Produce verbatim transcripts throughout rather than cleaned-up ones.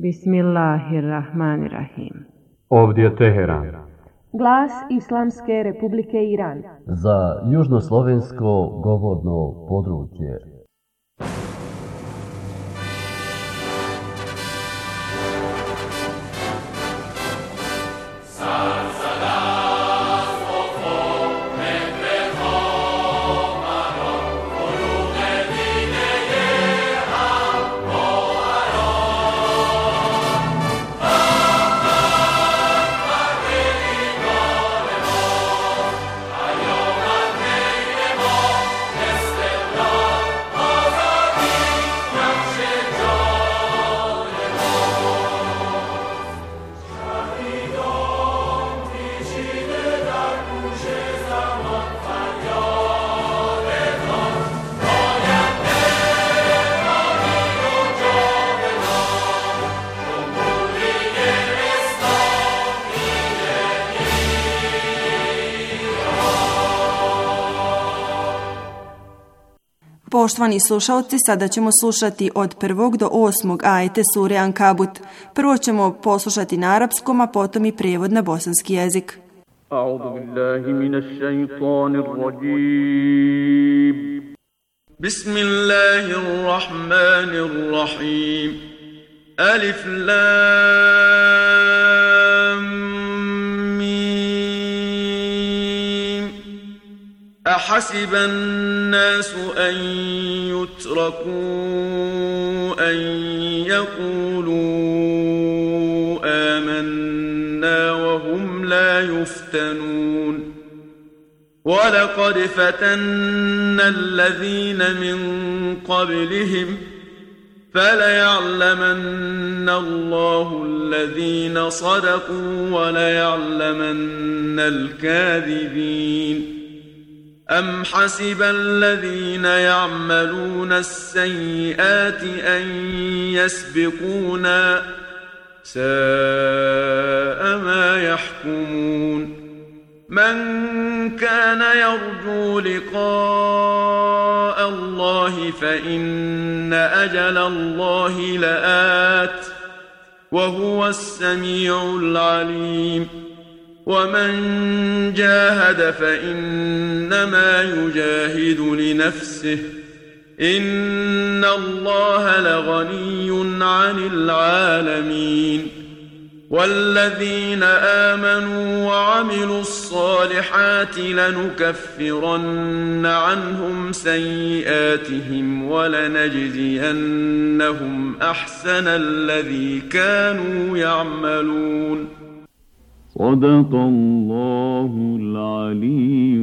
Bismillahirrahmanirrahim. Ovdje je Teheran. Glas Islamske Republike Iran. Za južnoslovensko govorno područje. Poštovani slušalci, sada ćemo slušati od prvog do osmog ajete sure Ankabut. Prvo ćemo poslušati na arapskom, a potom i prijevod na bosanski jezik. A'udhu billahi minash shaitanir rajim. Bismillahirrahmanirrahim. Alif lam mim. أحسب الناس أن يتركوا أن يقولوا آمنا وهم لا يفتنون ولقد فتنا الذين من قبلهم فليعلمن الله الذين صدقوا وليعلمن الكاذبين أم حسب الذين يعملون السيئات أن يسبقونا ساء ما يحكمون من كان يرجو لقاء الله فإن أجل الله لآت وهو السميع العليم ومن جاهد فإنما يجاهد لنفسه إن الله لغني عن العالمين والذين آمنوا وعملوا الصالحات لنكفرن عنهم سيئاتهم ولنجزينهم أحسن الذي كانوا يعملون صدق الله العلي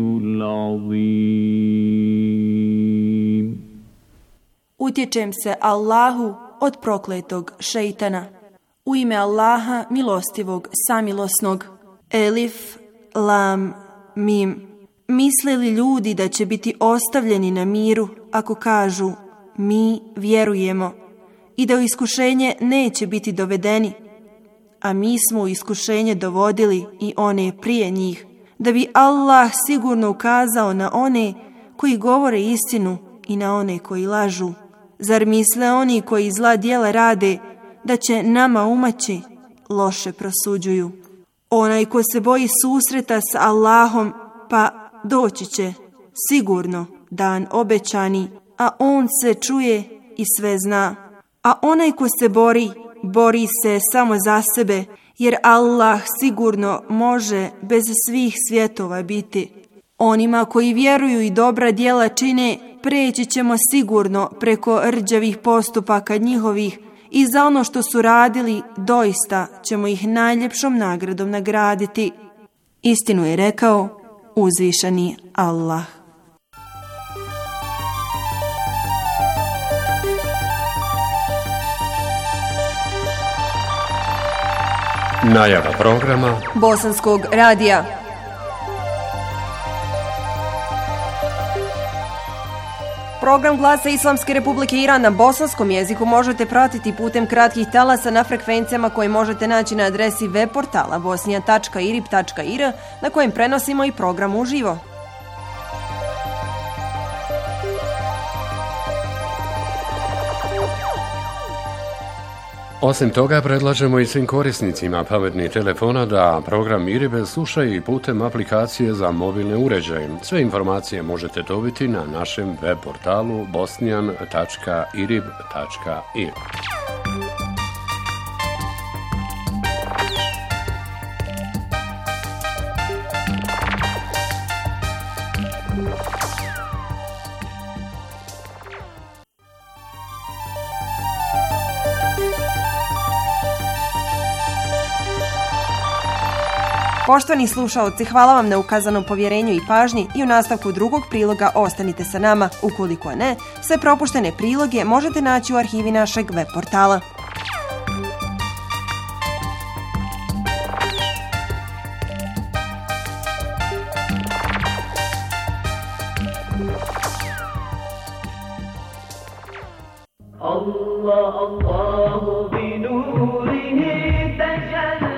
العظيم. Utječem se Allahu od prokletog šejtana. U ime Allaha milostivog samilosnog. Elif, lam, mim. Misle li ljudi da će biti ostavljeni na miru ako kažu mi vjerujemo i da u iskušenje neće biti dovedeni? A mi smo u iskušenje dovodili i one prije njih, da bi Allah sigurno ukazao na one koji govore istinu i na one koji lažu. Zar misle oni koji zla djela rade da će nama umaći? Loše prosuđuju. Onaj ko se boji susreta s Allahom, pa doći će sigurno dan obećani, a on se čuje i sve zna. A onaj ko se bori, bori se samo za sebe, jer Allah sigurno može bez svih svjetova biti. Onima koji vjeruju i dobra djela čine, preći ćemo sigurno preko rđavih postupaka njihovih i za ono što su radili doista ćemo ih najljepšom nagradom nagraditi. Istinu je rekao uzvišeni Allah. Najava programa Bosanskog radija. Program Glasa Islamske Republike Iran na bosanskom jeziku možete pratiti putem kratkih talasa na frekvencijama koje možete naći na adresi web portala bosnija tačka irib tačka ir na kojem prenosimo i program uživo. Osim toga, predlažemo i svim korisnicima pametnih telefona da program Iribe slušaju i putem aplikacije za mobilne uređaje. Sve informacije možete dobiti na našem web portalu bosnijan tačka irib tačka ir. Poštovani slušaoci, hvala vam na ukazanom povjerenju i pažnji i u nastavku drugog priloga ostanite sa nama. Ukoliko ne, sve propuštene priloge možete naći u arhivi našeg web portala. Allah, Allahu bi nurihi tajalla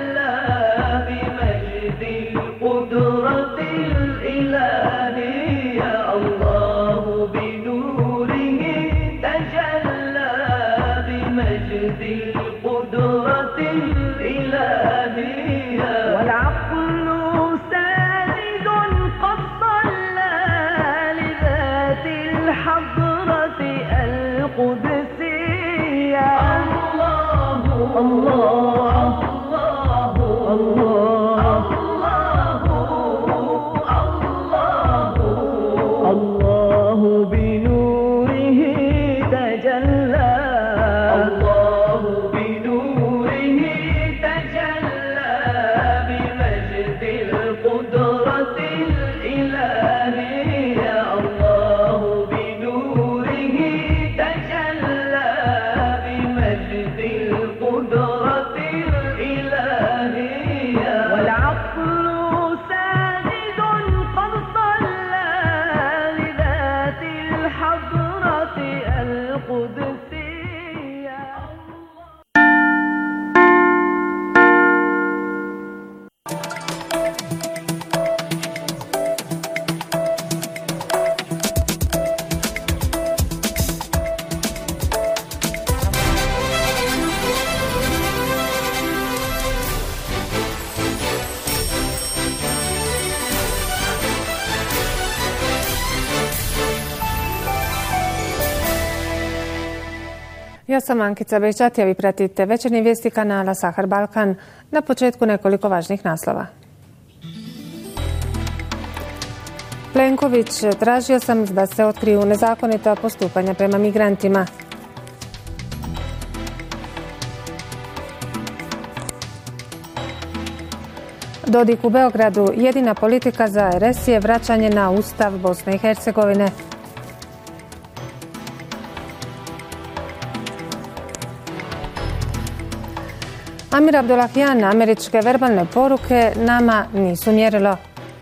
Ja sam Ankica Bejčati, a vi pratite večernje vijesti kanala Sahar Balkan. Na početku nekoliko važnih naslova. Plenković, tražio sam da se otkriju nezakonita postupanja prema migrantima. Dodik u Beogradu, jedina politika za er es je vraćanje na Ustav Bosne i Hercegovine. Amir Abdullahian, američke verbalne poruke nama nisu mjerilo.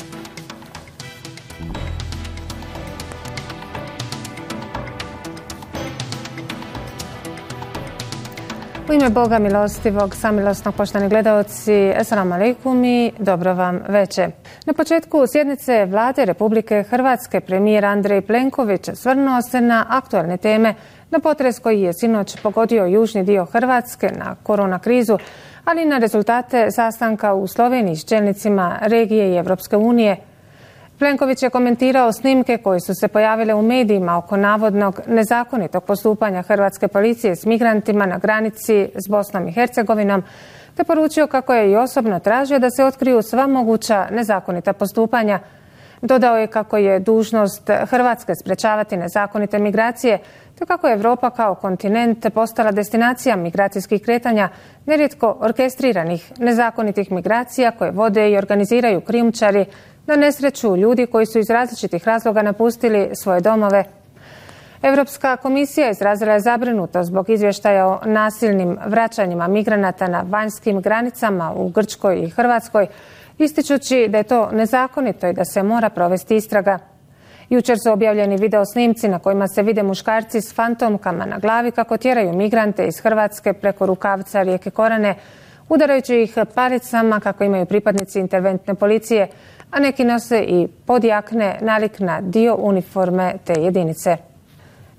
U ime Boga milostivog, samilosnog, poštovani gledaoci, assalamu alaikum i dobro vam veče. Na početku sjednice Vlade Republike Hrvatske premijer Andrej Plenković svrnuo se na aktualne teme, na potres koji je sinoć pogodio južni dio Hrvatske, na korona krizu, ali i na rezultate sastanka u Sloveniji s čelnicima regije i Europske unije. Plenković je komentirao snimke koje su se pojavile u medijima oko navodnog nezakonitog postupanja hrvatske policije s migrantima na granici s Bosnom i Hercegovinom, te poručio kako je i osobno tražio da se otkriju sva moguća nezakonita postupanja. Dodao je kako je dužnost Hrvatske sprečavati nezakonite migracije, te kako je Europa kao kontinent postala destinacija migracijskih kretanja, nerijetko orkestriranih nezakonitih migracija koje vode i organiziraju krijumčari na nesreću ljudi koji su iz različitih razloga napustili svoje domove. Europska komisija izrazila je zabrinutost zbog izvještaja o nasilnim vraćanjima migranata na vanjskim granicama u Grčkoj i Hrvatskoj, ističući da je to nezakonito i da se mora provesti istraga. Jučer su objavljeni video snimci na kojima se vide muškarci s fantomkama na glavi kako tjeraju migrante iz Hrvatske preko rukavca rijeke Korane, udarajući ih palicama kako imaju pripadnici interventne policije, a neki nose i podjakne nalik na dio uniforme te jedinice.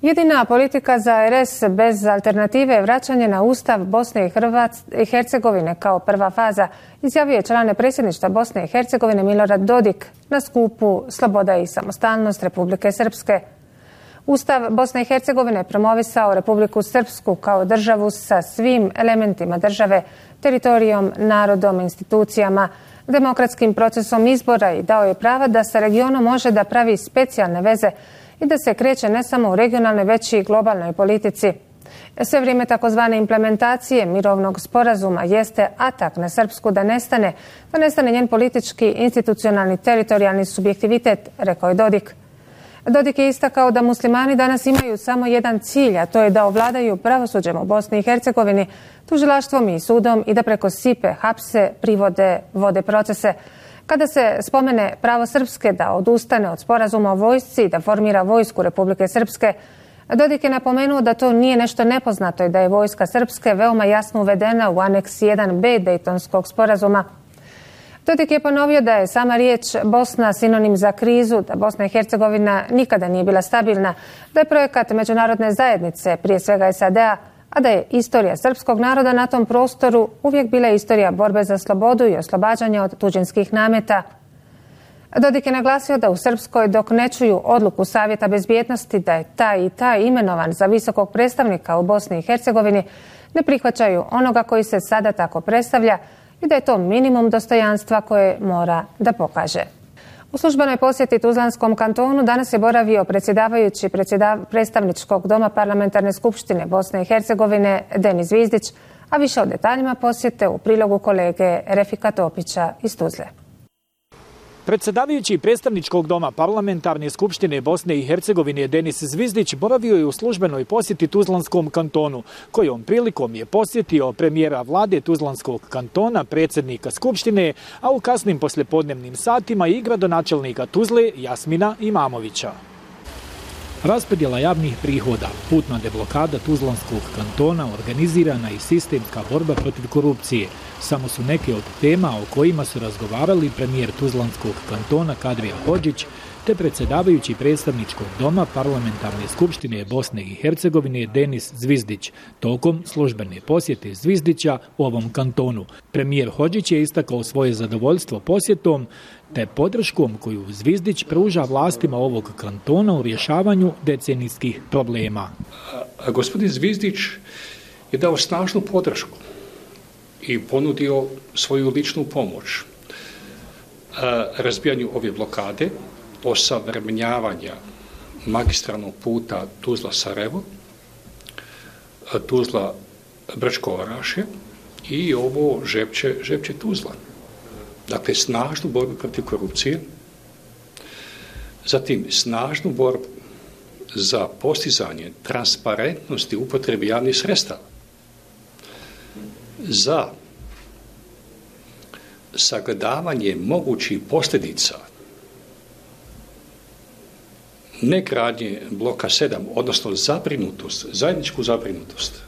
Jedina politika za R S bez alternative je vraćanje na Ustav Bosne i Hercegovine kao prva faza, izjavio je član predsjedništva Bosne i Hercegovine Milorad Dodik na skupu Sloboda i samostalnost Republike Srpske. Ustav Bosne i Hercegovine promovisao Republiku Srpsku kao državu sa svim elementima države, teritorijom, narodom, institucijama, demokratskim procesom izbora i dao je prava da sa regionom može da pravi specijalne veze i da se kreće ne samo u regionalnoj, već i globalnoj politici. Sve vrijeme takozvane implementacije mirovnog sporazuma jeste atak na Srpsku da nestane, da nestane njen politički, institucionalni, teritorijalni subjektivitet, rekao je Dodik. Dodik je istakao da muslimani danas imaju samo jedan cilj, a to je da ovladaju pravosuđem u Bosni i Hercegovini, tužilaštvom i sudom i da preko sipe, hapse, privode, vode procese. Kada se spomene pravo Srpske da odustane od sporazuma o vojsci i da formira vojsku Republike Srpske, Dodik je napomenuo da to nije nešto nepoznato i da je vojska Srpske veoma jasno uvedena u aneks jedan be Dejtonskog sporazuma. Dodik je ponovio da je sama riječ Bosna sinonim za krizu, da Bosna i Hercegovina nikada nije bila stabilna, da je projekat međunarodne zajednice, prije svega S A D-a, a da je istorija srpskog naroda na tom prostoru uvijek bila istorija borbe za slobodu i oslobađanja od tuđinskih nameta. Dodik je naglasio da u Srpskoj, dok ne čuju odluku Savjeta bezbjednosti da je taj i taj imenovan za visokog predstavnika u Bosni i Hercegovini, ne prihvaćaju onoga koji se sada tako predstavlja i da je to minimum dostojanstva koje mora da pokaže. U službenoj posjeti Tuzlanskom kantonu danas je boravio predsjedavajući predsjedav... predstavničkog doma Parlamentarne skupštine Bosne i Hercegovine Denis Zvizdić, a više o detaljima posjete u prilogu kolege Refika Topića iz Tuzle. Predsjedavajući predstavničkog doma Parlamentarne skupštine Bosne i Hercegovine Denis Zvizdić boravio je u službenoj posjeti Tuzlanskom kantonu, kojom prilikom je posjetio premijera vlade Tuzlanskog kantona, predsjednika skupštine, a u kasnim poslijepodnevnim satima i gradonačelnika Tuzle Jasmina Imamovića. Raspodjela javnih prihoda, putna deblokada Tuzlanskog kantona, organizirana i sistemska borba protiv korupcije samo su neke od tema o kojima su razgovarali premijer Tuzlanskog kantona Kadrija Hodžić te predsjedavajući predstavničkog doma Parlamentarne skupštine Bosne i Hercegovine Denis Zvizdić tokom službene posjete Zvizdića u ovom kantonu. Premijer Hodžić je istakao svoje zadovoljstvo posjetom te podrškom koju Zvizdić pruža vlastima ovog kantona u rješavanju decenijskih problema. A gospodin Zvizdić je dao snažnu podršku i ponudio svoju ličnu pomoć razbijanju ove blokade, osavremenjavanja magistralnog puta Tuzla-Sarajevo, Tuzla-Brčko-Orašje i ovo Žepče, Žepče-Tuzla. Dakle, snažnu borbu protiv korupcije, zatim snažnu borbu za postizanje transparentnosti upotrebe javnih sredstava, za sagledavanje mogućih posljedica negradnje bloka sedam, odnosno zabrinutost, zajedničku zabrinutost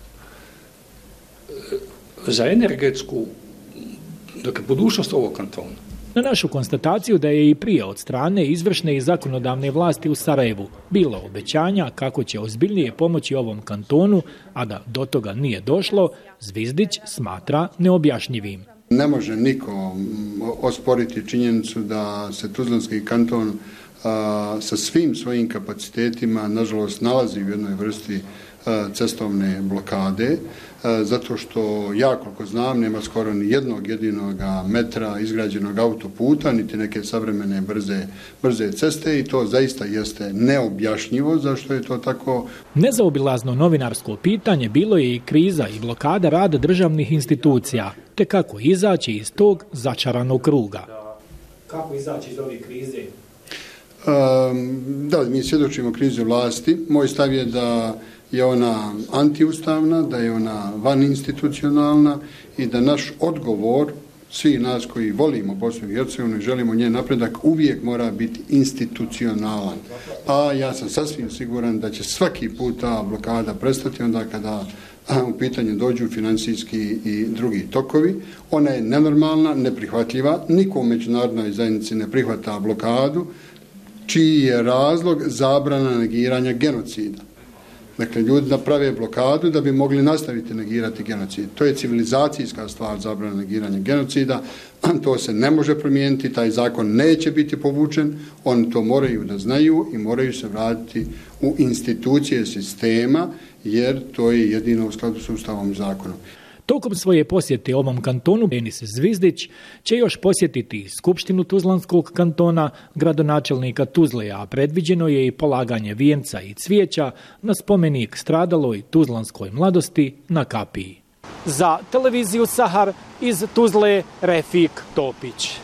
za energetsku, dakle, budućnost ovog kantona. Na našu konstataciju da je i prije od strane izvršne i zakonodavne vlasti u Sarajevu bilo obećanja kako će ozbiljnije pomoći ovom kantonu, a da do toga nije došlo, Zvizdić smatra neobjašnjivim. Ne može niko osporiti činjenicu da se Tuzlanski kanton a, sa svim svojim kapacitetima nažalost nalazi u jednoj vrsti a, cestovne blokade, a, zato što ja koliko znam nema skoro ni jednog jedinog metra izgrađenog autoputa niti neke savremene brze, brze ceste i to zaista jeste neobjašnjivo zašto je to tako. Nezaobilazno novinarsko pitanje bilo je i kriza i blokada rada državnih institucija, te kako izaći iz tog začaranog kruga. Kako izaći iz ove krize? Um, da, mi svjedočimo krizi vlasti. Moj stav je da je ona antiustavna, da je ona vaninstitucionalna i da naš odgovor, svi nas koji volimo Bosnu i Hercegovinu i želimo njen napredak, uvijek mora biti institucionalan. A ja sam sasvim siguran da će svaki put ta blokada prestati onda kada u pitanju dođu financijski i drugi tokovi. Ona je nenormalna, neprihvatljiva, niko u međunarodnoj zajednici ne prihvata blokadu, čiji je razlog zabrana negiranja genocida. Dakle, ljudi naprave blokadu da bi mogli nastaviti negirati genocid. To je civilizacijska stvar, zabrana negiranja genocida. To se ne može promijeniti, taj zakon neće biti povučen, oni to moraju da znaju i moraju se vratiti u institucije sistema, jer to je jedino u skladu s Ustavom i zakonom. Tokom svoje posjete ovom kantonu Denis Zvizdić će još posjetiti Skupštinu Tuzlanskog kantona, gradonačelnika Tuzle, a predviđeno je i polaganje vijenca i cvijeća na spomenik stradaloj tuzlanskoj mladosti na kapiji. Za televiziju Sahar iz Tuzle, Refik Topić.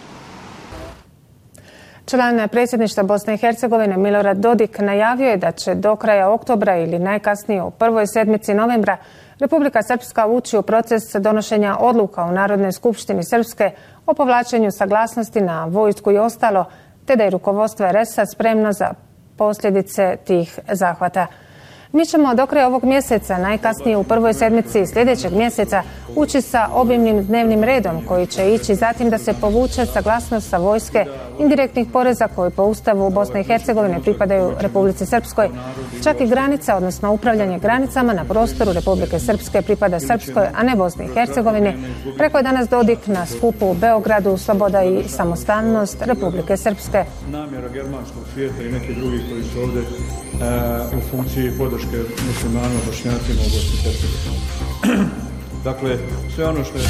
Član predsjedništva Bosne i Hercegovine Milorad Dodik najavio je da će do kraja oktobra ili najkasnije u prvoj sedmici novembra Republika Srpska ući u proces donošenja odluka u Narodnoj skupštini Srpske o povlačenju saglasnosti na vojsku i ostalo, te da je rukovodstvo er es a spremno za posljedice tih zahvata. Mi ćemo do kraja ovog mjeseca, najkasnije u prvoj sedmici sljedećeg mjeseca, ući sa obimnim dnevnim redom koji će ići zatim da se povuče saglasnost sa vojske indirektnih poreza koji po Ustavu Bosne i Hercegovine pripadaju Republici Srpskoj. Čak i granica, odnosno upravljanje granicama na prostoru Republike Srpske pripada Srpskoj, a ne Bosni i Hercegovini. Rekao je danas Dodik na skupu u Beogradu Sloboda i samostalnost Republike Srpske. Namjera germanskog svijeta i neki drugi koji su ovdje e, u funkciji podrške muslimanima, bošnjacima u Bosni i Hercegovini. Dakle, sve ono što je...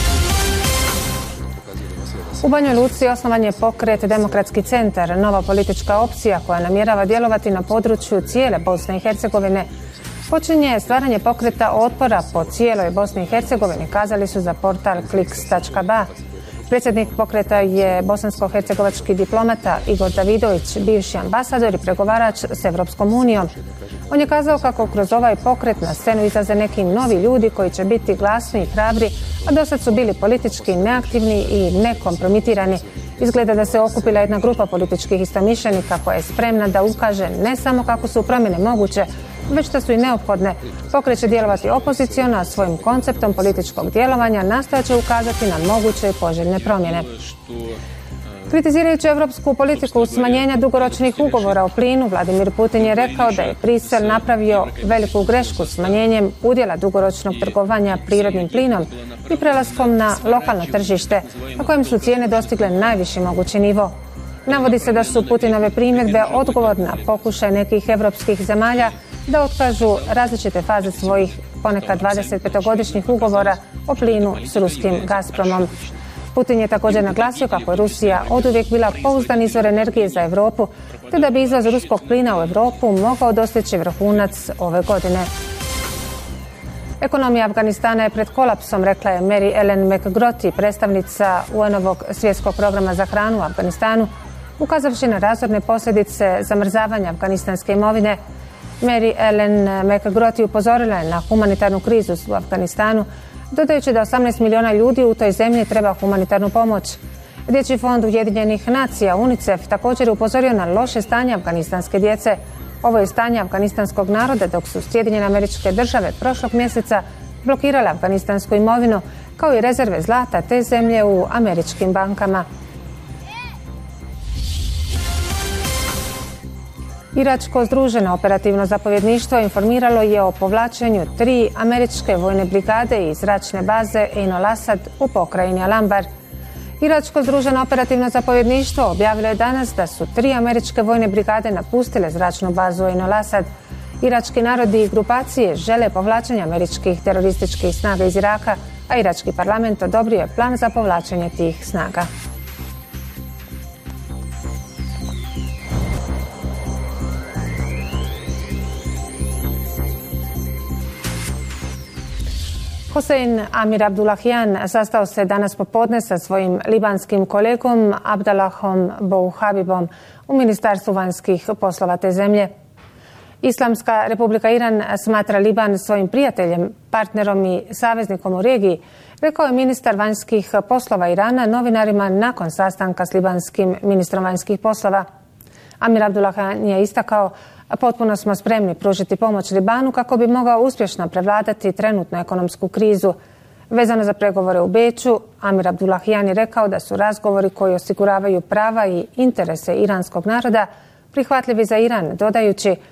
U Banjoj Luci osnovan je pokret Demokratski centar, nova politička opcija koja namjerava djelovati na području cijele Bosne i Hercegovine. Počinje stvaranje pokreta otpora po cijeloj Bosni i Hercegovini, kazali su za portal kliks tačka ba. Predsjednik pokreta je bosansko-hercegovački diplomata Igor Davidović, bivši ambasador i pregovarač s Evropskom unijom. On je kazao kako kroz ovaj pokret na scenu izlaze neki novi ljudi koji će biti glasni i hrabri, a dosad su bili politički neaktivni i nekompromitirani. Izgleda da se okupila jedna grupa političkih istomišljenika koja je spremna da ukaže ne samo kako su promjene moguće, već da su i neophodne. Pokret će djelovati opoziciono, a svojim konceptom političkog djelovanja nastojat će ukazati na moguće i poželjne promjene. Kritizirajući europsku politiku smanjenja dugoročnih ugovora o plinu, Vladimir Putin je rekao da je Brisel napravio veliku grešku smanjenjem udjela dugoročnog trgovanja prirodnim plinom i prelaskom na lokalno tržište, na kojem su cijene dostigle najviši mogući nivo. Navodi se da su Putinove primjedbe odgovor na pokušaj nekih europskih zemalja da otkažu različite faze svojih ponekad dvadesetpetogodišnjih ugovora o plinu s ruskim Gazpromom. Putin je također naglasio kako je Rusija oduvijek bila pouzdan izvor energije za Europu, te da bi izvoz ruskog plina u Europu mogao dostići vrhunac ove godine. Ekonomija Afganistana je pred kolapsom, rekla je Mary Ellen McGrotty, predstavnica U N-ovog svjetskog programa za hranu u Afganistanu, ukazavši na razorne posljedice zamrzavanja afganistanske imovine. Mary Ellen McGrotty upozorila je na humanitarnu krizu u Afganistanu, dodajući da osamnaest milijuna ljudi u toj zemlji treba humanitarnu pomoć. Dječji fond Ujedinjenih nacija UNICEF također je upozorio na loše stanje afganistanske djece. Ovo je stanje afganistanskog naroda dok su Sjedinjene Američke Države prošlog mjeseca blokirale afganistansku imovinu kao i rezerve zlata te zemlje u američkim bankama. Iračko združeno operativno zapovjedništvo informiralo je o povlačenju tri američke vojne brigade iz zračne baze Ain al-Asad u pokrajini Al-Anbar. Iračko združeno operativno zapovjedništvo objavilo je danas da su tri američke vojne brigade napustile zračnu bazu Ain al-Asad. Irački narodi i grupacije žele povlačenje američkih terorističkih snaga iz Iraka, a irački parlament odobrio je plan za povlačenje tih snaga. Hossein Amir Abdullahian sastao se danas popodne sa svojim libanskim kolegom Abdallahom Bouhabibom u Ministarstvu vanjskih poslova te zemlje. Islamska Republika Iran smatra Liban svojim prijateljem, partnerom i saveznikom u regiji, rekao je ministar vanjskih poslova Irana novinarima nakon sastanka s libanskim ministrom vanjskih poslova. Amir Abdullahian je istakao: potpuno smo spremni pružiti pomoć Libanu kako bi mogao uspješno prevladati trenutnu ekonomsku krizu. Vezano za pregovore u Beču, Amir Abdullahian je rekao da su razgovori koji osiguravaju prava i interese iranskog naroda prihvatljivi za Iran, dodajući: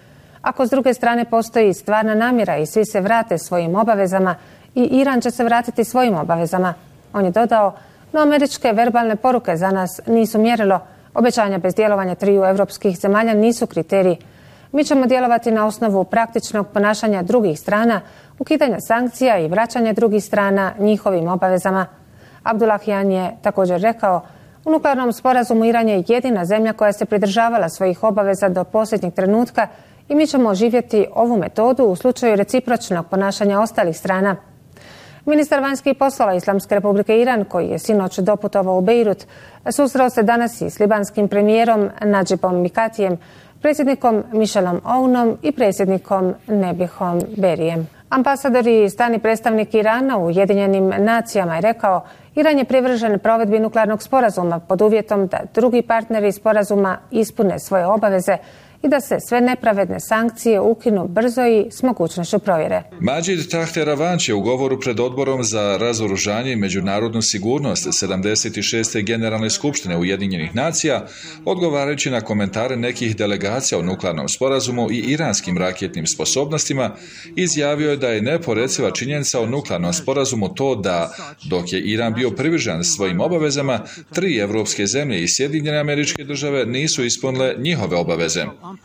Ako s druge strane postoji stvarna namjera i svi se vrate svojim obavezama, i Iran će se vratiti svojim obavezama. On je dodao, no američke verbalne poruke za nas nisu mjerilo. Obećanja bez djelovanja triju europskih zemalja nisu kriteriji. Mi ćemo djelovati na osnovu praktičnog ponašanja drugih strana, ukidanja sankcija i vraćanja drugih strana njihovim obavezama. Abdullahian je također rekao, u nuklearnom sporazumu Iran je jedina zemlja koja se pridržavala svojih obaveza do posljednjeg trenutka i mi ćemo oživjeti ovu metodu u slučaju recipročnog ponašanja ostalih strana. Ministar vanjskih poslova Islamske republike Iran, koji je sinoć doputovao u Beirut, susreo se danas i s libanskim premijerom Nadžibom Mikatijem, predsjednikom Michelom Aounom i predsjednikom Nebihom Berijem. Ambasador i stani predstavnik Irana u Ujedinjenim nacijama je rekao, Iran je privržen provedbi nuklearnog sporazuma pod uvjetom da drugi partneri sporazuma ispune svoje obaveze i da se sve nepravedne sankcije ukinu brzo i s mogućnošću provjere. Majid Tahte Ravanć je u govoru pred odborom za razoružanje i međunarodnu sigurnost sedamdeset šeste Generalne skupštine Ujedinjenih nacija, odgovarajući na komentare nekih delegacija o nuklearnom sporazumu i iranskim raketnim sposobnostima, izjavio je da je neporeciva činjenica o nuklearnom sporazumu to da, dok je Iran bio privržen svojim obavezama, tri evropske zemlje i Sjedinjene Američke Države nisu ispunile njihove obaveze.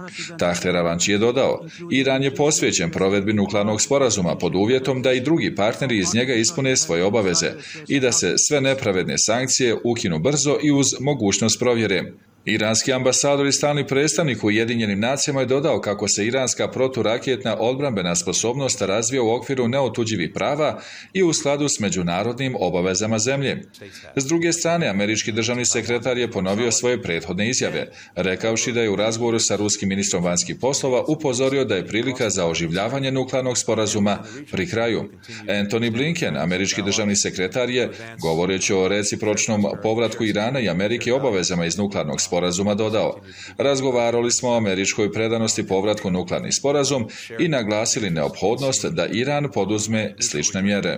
Tahte Ravanć je dodao, Iran je posvećen provedbi nuklearnog sporazuma pod uvjetom da i drugi partneri iz njega ispune svoje obaveze i da se sve nepravedne sankcije ukinu brzo i uz mogućnost provjere. Iranski ambasador i stalni predstavnik u Ujedinjenim nacijama je dodao kako se iranska proturaketna odbrambena sposobnost razvija u okviru neotuđivih prava i u skladu s međunarodnim obavezama zemlje. S druge strane, američki državni sekretar je ponovio svoje prethodne izjave, rekavši da je u razgovoru sa ruskim ministrom vanjskih poslova upozorio da je prilika za oživljavanje nuklearnog sporazuma pri kraju. Antony Blinken, američki državni sekretar, je, govoreći o recipročnom povratku Irana i Amerike obavezama iz nuklearnog sporazuma, sporazuma dodao. Razgovarali smo o američkoj predanosti povratku nuklearni sporazum i naglasili neophodnost da Iran poduzme slične mjere.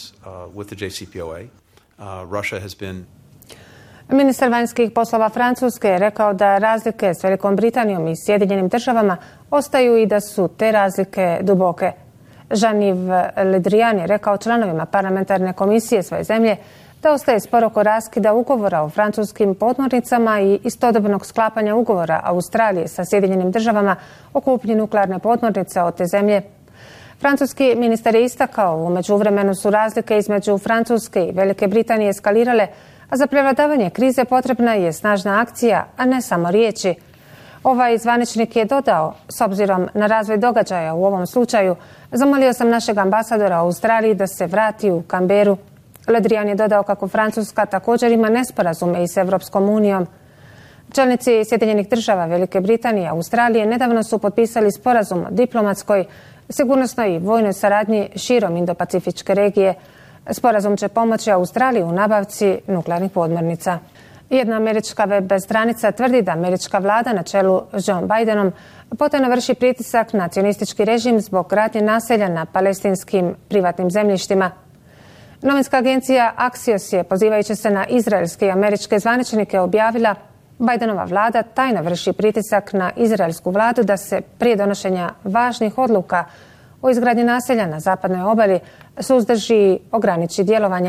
Ministar vanjskih poslova Francuske je rekao da razlike s Velikom Britanijom i Sjedinjenim državama ostaju i da su te razlike duboke. Jean-Yves Le Drian je rekao članovima parlamentarne komisije svoje zemlje da ostaje spor oko raskida ugovora o francuskim podmornicama i istodobnog sklapanja ugovora Australije sa Sjedinjenim državama o kupnji nuklearne podmornice od te zemlje. Francuski ministar je istakao, u međuvremenu su razlike između Francuske i Velike Britanije eskalirale, a za prevladavanje krize potrebna je snažna akcija, a ne samo riječi. Ovaj zvaničnik je dodao, s obzirom na razvoj događaja u ovom slučaju, zamolio sam našeg ambasadora u Australiji da se vrati u Canberu. Le Drian je dodao kako Francuska također ima nesporazume i s Evropskom unijom. Čelnici Sjedinjenih država, Velike Britanije i Australije nedavno su potpisali sporazum o diplomatskoj, sigurnosnoj i vojnoj saradnji širom Indo-Pacifičke regije. Sporazum će pomoći Australiji u nabavci nuklearnih podmornica. Jedna američka web stranica tvrdi da američka vlada na čelu s Joe Bidenom potajno vrši pritisak na cionistički režim zbog gradnje naselja na palestinskim privatnim zemljištima. Novinska agencija Axios je, pozivajući se na izraelske i američke zvaničnike, objavila Bidenova vlada tajno vrši pritisak na izraelsku vladu da se prije donošenja važnih odluka o izgradnji naselja na zapadnoj obali suzdrži i ograniči djelovanje.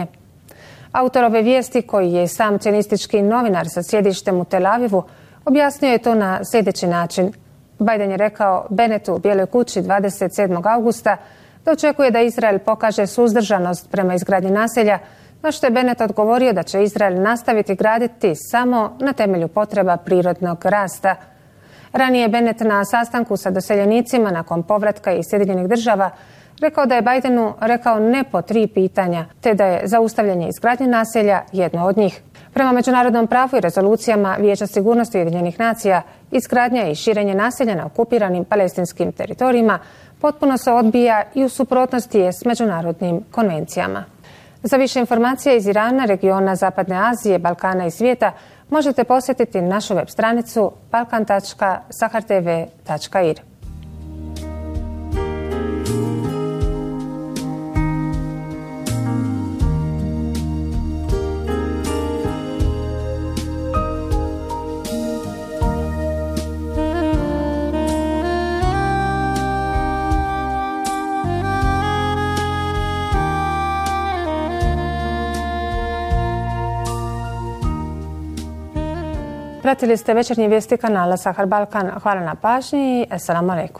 Autor ove vijesti, koji je sam cionistički novinar sa sjedištem u Tel Avivu, objasnio je to na sljedeći način. Biden je rekao Bennettu u Bijeloj kući dvadeset sedmog augusta da očekuje da Izrael pokaže suzdržanost prema izgradnji naselja, na što je Bennett odgovorio da će Izrael nastaviti graditi samo na temelju potreba prirodnog rasta. Ranije je Bennett na sastanku sa doseljenicima nakon povratka iz Sjedinjenih država rekao da je Bidenu rekao ne po tri pitanja, te da je zaustavljanje izgradnje naselja jedno od njih. Prema međunarodnom pravu i rezolucijama Vijeća sigurnosti Ujedinjenih nacija, izgradnja i širenje naselja na okupiranim palestinskim teritorijima potpuno se odbija i u suprotnosti je s međunarodnim konvencijama. Za više informacija iz Irana, regiona Zapadne Azije, Balkana i svijeta možete posjetiti našu web stranicu balkan tačka sahar t v tačka i r. Pratili ste večernje vijesti kanala Sahar Balkan. Hvala na pažnji. Assalamu alaikum.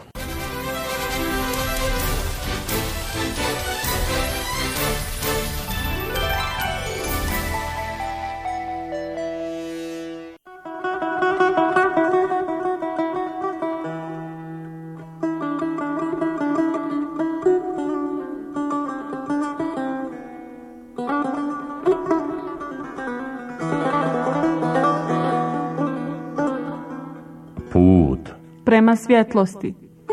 Put prema svjetlosti.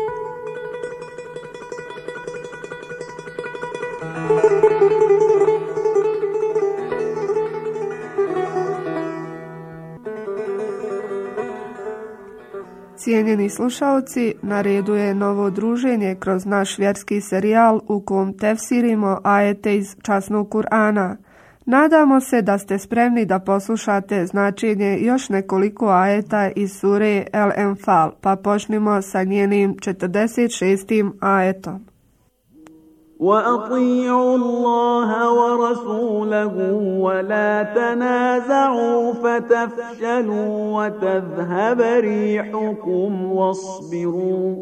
Cijenjeni slušaoci, na redu je novo druženje kroz naš vjerski serijal u kom tefsirimo ajete iz časnog Kur'ana. Nadamo se da ste spremni da poslušate značenje još nekoliko ajeta iz sure El Enfal, pa počnimo sa njenim četrdeset šestim ajetom. وَأَطِيعُوا اللَّهَ وَرَسُولَهُ وَلَا تَنَازَعُوا فَتَفْشَلُوا وَتَذْهَبَ رِيحُكُمْ وَاصْبِرُوا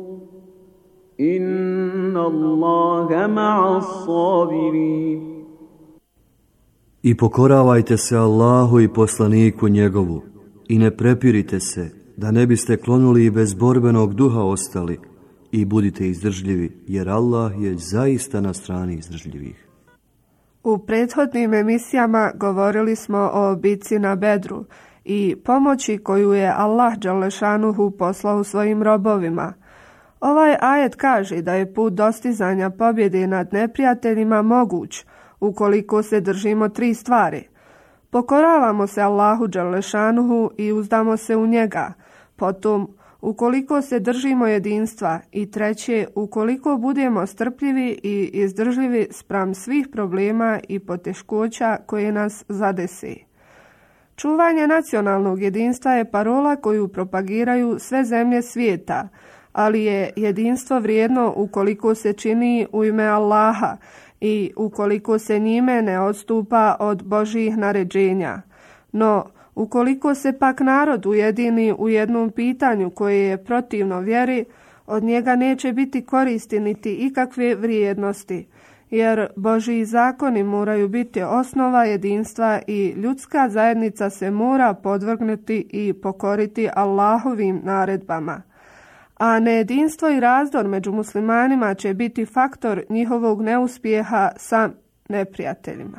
إِنَّ اللَّهَ مَعَ الصَّابِرِينَ. I pokoravajte se Allahu i poslaniku njegovu i ne prepirite se, da ne biste klonuli i bez borbenog duha ostali, i budite izdržljivi, jer Allah je zaista na strani izdržljivih. U prethodnim emisijama govorili smo o bitci na Bedru i pomoći koju je Allah dželešanuhu poslao svojim robovima. Ovaj ajet kaže da je put dostizanja pobjede nad neprijateljima moguć ukoliko se držimo tri stvari. Pokoravamo se Allahu dželešanuhu i uzdamo se u njega. Potom, ukoliko se držimo jedinstva, i treće, ukoliko budemo strpljivi i izdržljivi spram svih problema i poteškoća koje nas zadese. Čuvanje nacionalnog jedinstva je parola koju propagiraju sve zemlje svijeta, ali je jedinstvo vrijedno ukoliko se čini u ime Allaha i ukoliko se njime ne odstupa od Božjih naređenja. No, ukoliko se pak narod ujedini u jednom pitanju koje je protivno vjeri, od njega neće biti koristi niti ikakve vrijednosti, jer Božji zakoni moraju biti osnova jedinstva i ljudska zajednica se mora podvrgnuti i pokoriti Allahovim naredbama. A nejedinstvo i razdor među muslimanima će biti faktor njihovog neuspjeha sa neprijateljima.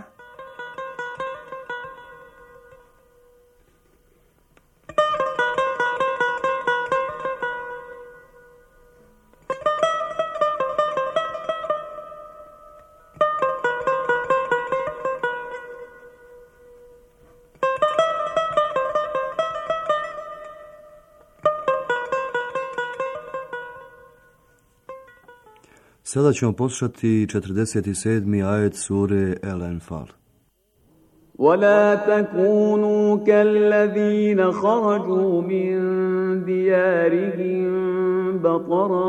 Sada ćemo poslušati četrdeset sedmi ajet sure El Enfal. وَلَا تَكُونُوا كَالَّذِينَ خَرَجُوا مِنْ دِيَارِهِمْ بَطَرًا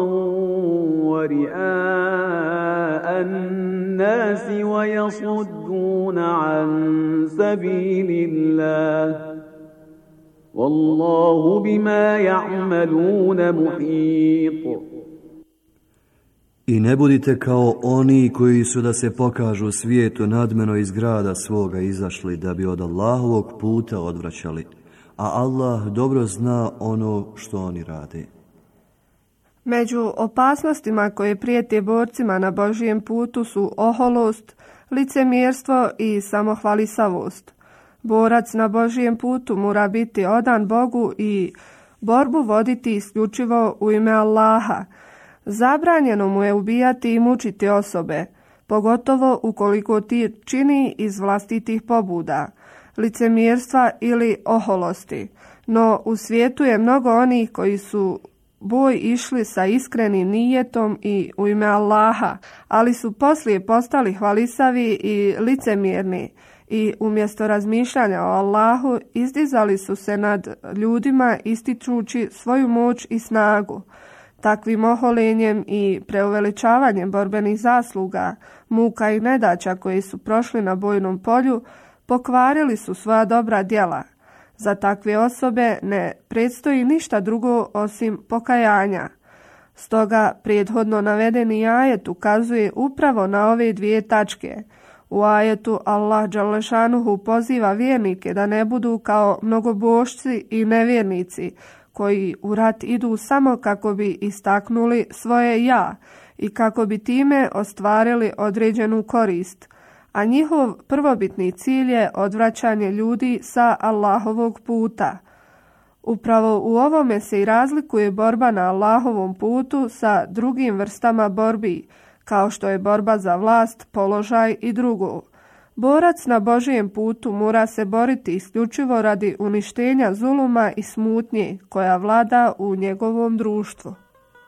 وَرِئَاءَ النَّاسِ وَيَصُدُّونَ عَنْ سَبِيلِ اللَّهِ وَاللَّهُ بِمَا يَعْمَلُونَ مُحِيطٌ. I ne budite kao oni koji su da se pokažu svijetu nadmeno iz grada svoga izašli da bi od Allahovog puta odvraćali, a Allah dobro zna ono što oni rade. Među opasnostima koje prijete borcima na Božjem putu su oholost, licemjerstvo i samohvalisavost. Borac na Božjem putu mora biti odan Bogu i borbu voditi isključivo u ime Allaha. Zabranjeno mu je ubijati i mučiti osobe, pogotovo ukoliko ti čini iz vlastitih pobuda, licemjerstva ili oholosti. No u svijetu je mnogo onih koji su boj išli sa iskrenim nijetom i u ime Allaha, ali su poslije postali hvalisavi i licemjerni i umjesto razmišljanja o Allahu izdizali su se nad ljudima ističući svoju moć i snagu. Takvim oholenjem i preuveličavanjem borbenih zasluga, muka i nedaća koji su prošli na bojnom polju, pokvarili su svoja dobra djela. Za takve osobe ne predstoji ništa drugo osim pokajanja. Stoga prethodno navedeni ajet ukazuje upravo na ove dvije tačke. U ajetu Allah dželešanuhu poziva vjernike da ne budu kao mnogobošci i nevjernici koji u rat idu samo kako bi istaknuli svoje ja i kako bi time ostvarili određenu korist, a njihov prvobitni cilj je odvraćanje ljudi sa Allahovog puta. Upravo u ovome se i razlikuje borba na Allahovom putu sa drugim vrstama borbi, kao što je borba za vlast, položaj i drugo. Borac na Božijem putu mora se boriti isključivo radi uništenja zuluma i smutnje koja vlada u njegovom društvu.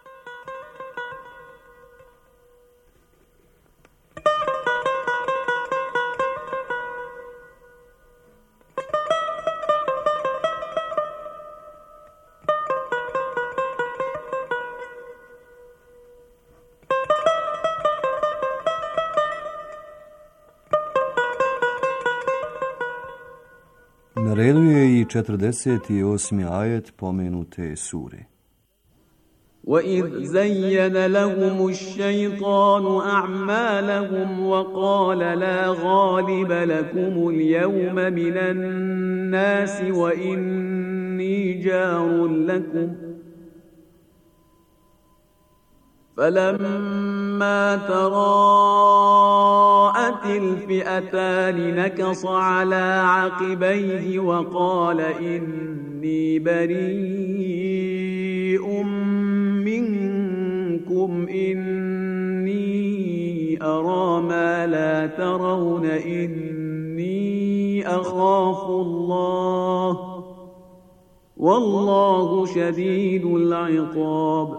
Na redu je i četrdeset osmi ajet pomenute sure. وَإِذْ زَيَّنَ لَهُمُ الشَّيْطَانُ أَعْمَالَهُمْ وَقَالَ لَا غَالِبَ لَكُمُ الْيَوْمَ مِنَ النَّاسِ وَإِنِّي جَارٌ لَكُمْ فَلَمَّا تَرَاءَتِ الْفِئَتَانِ نَكَصَ عَلَى عَقِبَيْهِ وَقَالَ إِنِّي بَرِيءٌ منكم إني أرى ما لا ترون إني أخاف الله والله شديد العقاب.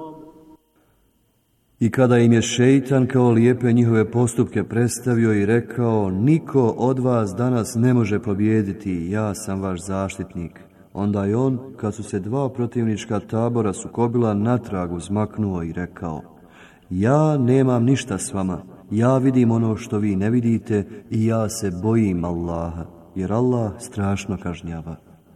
I kada im je šeitan kao lijepe njihove postupke predstavio i rekao, niko od vas danas ne može pobijediti, ja sam vaš zaštitnik. Onda je on, kad su se dva protivnička tabora sukobila, natrag uzmaknuo i rekao, ja nemam ništa s vama, ja vidim ono što vi ne vidite i ja se bojim Allaha, jer Allah strašno kažnjava.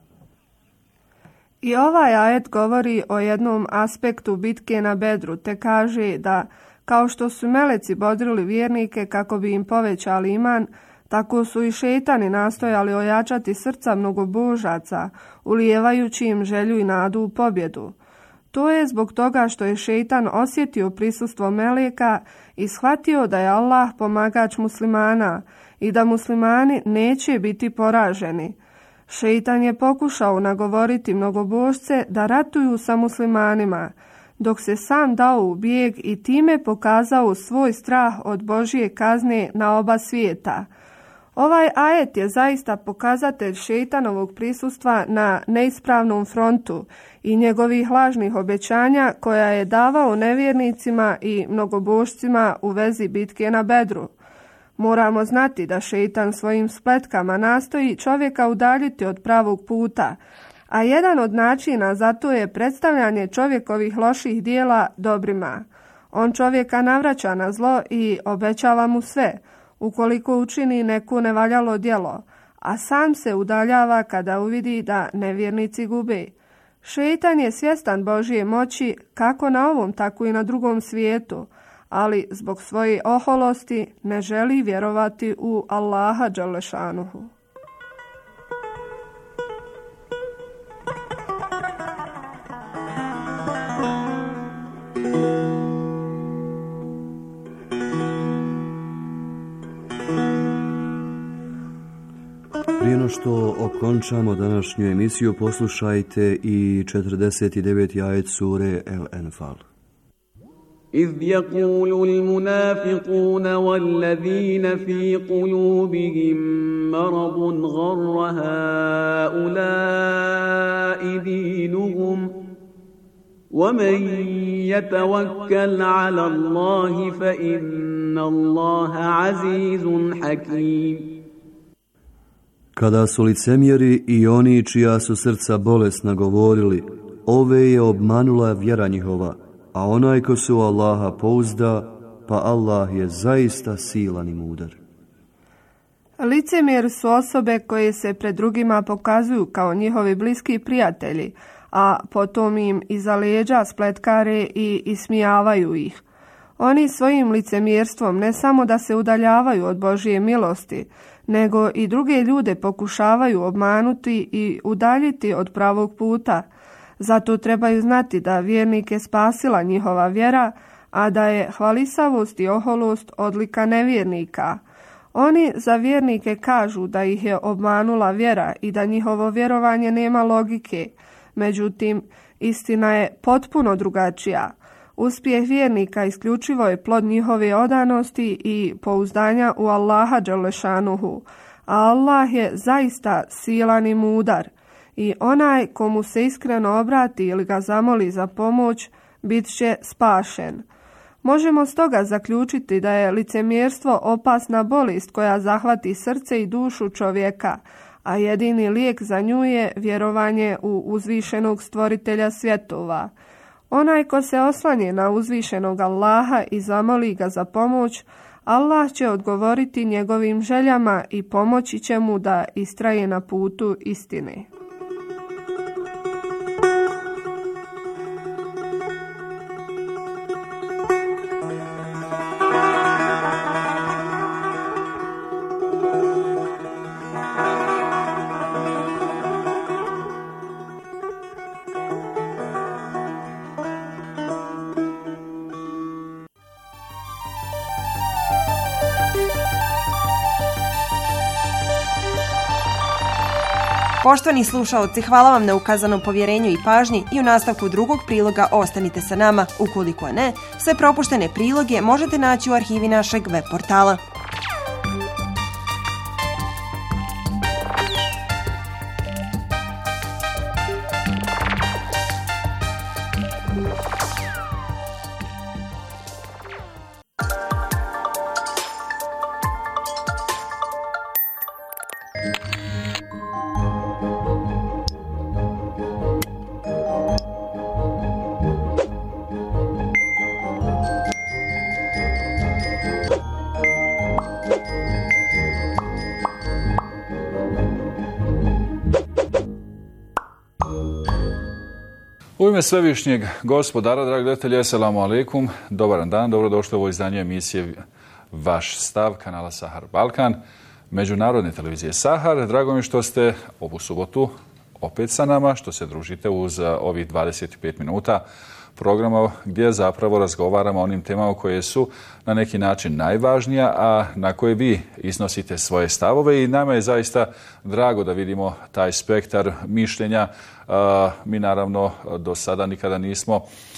I ovaj ajet govori o jednom aspektu bitke na Bedru, te kaže da, kao što su meleci bodrili vjernike kako bi im povećali iman, tako su i šejtani nastojali ojačati srca mnogobožaca, ulijevajući im želju i nadu u pobjedu. To je zbog toga što je šejtan osjetio prisustvo meleka i shvatio da je Allah pomagač muslimana i da muslimani neće biti poraženi. Šejtan je pokušao nagovoriti mnogobožce da ratuju sa muslimanima, dok se sam dao u bijeg i time pokazao svoj strah od Božje kazne na oba svijeta. Ovaj ajet je zaista pokazatelj šejtanovog prisustva na neispravnom frontu i njegovih lažnih obećanja koja je davao nevjernicima i mnogobožcima u vezi bitke na Bedru. Moramo znati da šejtan svojim spletkama nastoji čovjeka udaljiti od pravog puta, a jedan od načina za to je predstavljanje čovjekovih loših dijela dobrima. On čovjeka navraća na zlo i obećava mu sve, ukoliko učini neko nevaljalo djelo, a sam se udaljava kada uvidi da nevjernici gube. Šejtan je svjestan Božje moći kako na ovom, tako i na drugom svijetu, ali zbog svoje oholosti ne želi vjerovati u Allaha dželešanuhu. Prije no što okončamo današnju emisiju, poslušajte i četrdeset deveti ajet sure El-Enfal. إذ يقول المنافقون والذين في قلوبهم مرض غر هؤلاء دينهم ومن يتوكل على الله فإن الله عزيز حكيم. Kada su licemjeri i oni čija su srca bolesna govorili, ove je obmanula vjera njihova, a onaj ko se u Allaha pouzda, pa Allah je zaista silan i mudar. Licemjeri su osobe koje se pred drugima pokazuju kao njihovi bliski prijatelji, a potom im iza leđa spletkare i ismijavaju ih. Oni svojim licemjerstvom ne samo da se udaljavaju od Božje milosti, nego i druge ljude pokušavaju obmanuti i udaljiti od pravog puta. Zato trebaju znati da vjernike spasila njihova vjera, a da je hvalisavost i oholost odlika nevjernika. Oni za vjernike kažu da ih je obmanula vjera i da njihovo vjerovanje nema logike. Međutim, istina je potpuno drugačija. Uspjeh vjernika isključivo je plod njihove odanosti i pouzdanja u Allaha dželešanuhu. A Allah je zaista silan i mudar. I onaj komu se iskreno obrati ili ga zamoli za pomoć, bit će spašen. Možemo stoga zaključiti da je licemjerstvo opasna bolest koja zahvati srce i dušu čovjeka, a jedini lijek za nju je vjerovanje u uzvišenog stvoritelja svjetova. Onaj ko se oslanje na uzvišenog Allaha i zamoli ga za pomoć, Allah će odgovoriti njegovim željama i pomoći će mu da istraje na putu istine. Poštovani slušaoci, hvala vam na ukazanom povjerenju i pažnji i u nastavku drugog priloga ostanite sa nama. Ukoliko ne, sve propuštene priloge možete naći u arhivi našeg web portala. U ime svevišnjeg gospodara, dragi gledatelji, assalamu alaikum, dobar dan, dobrodošli u ovo izdanje emisije Vaš stav kanala Sahar Balkan, međunarodne televizije Sahar. Drago mi što ste ovu subotu opet sa nama, što se družite uz ovih dvadeset pet minuta programa gdje zapravo razgovaramo o onim temama koje su na neki način najvažnija, a na koje vi iznosite svoje stavove i nama je zaista drago da vidimo taj spektar mišljenja. Mi naravno do sada nikada nismo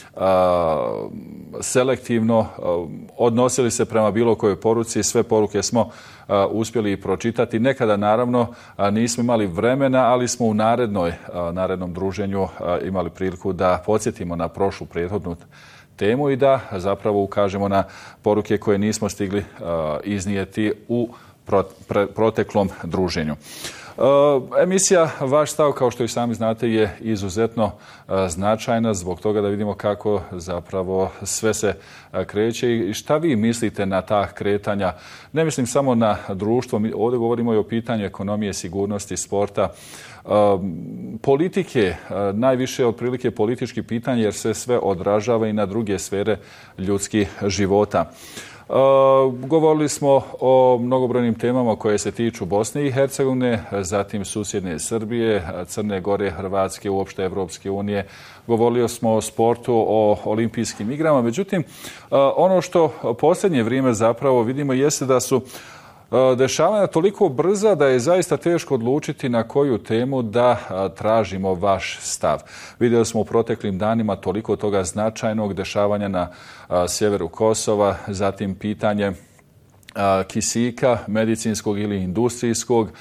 selektivno odnosili se prema bilo kojoj poruci, sve poruke smo uspjeli pročitati. Nekada naravno nismo imali vremena, ali smo u narednoj, narednom druženju imali priliku da podsjetimo na prošlu prethodnu temu i da zapravo ukažemo na poruke koje nismo stigli iznijeti u proteklom druženju. Emisija Vaš stav, kao što i sami znate, je izuzetno značajna zbog toga da vidimo kako zapravo sve se kreće i šta vi mislite na ta kretanja. Ne mislim samo na društvo, ovdje govorimo i o pitanju ekonomije, sigurnosti, sporta, politike, najviše otprilike politički pitanje jer se sve odražava i na druge sfere ljudskih života. Uh, govorili smo o mnogobrojnim temama koje se tiču Bosne i Hercegovine, zatim susjedne Srbije, Crne Gore, Hrvatske, uopšte Evropske unije. Govorili smo o sportu, o olimpijskim igrama. Međutim, uh, ono što posljednje vrijeme zapravo vidimo jeste da su dešavanja toliko brza da je zaista teško odlučiti na koju temu da tražimo vaš stav. Vidjeli smo u proteklim danima toliko toga značajnog dešavanja na sjeveru Kosova, zatim pitanje kisika medicinskog ili industrijskog,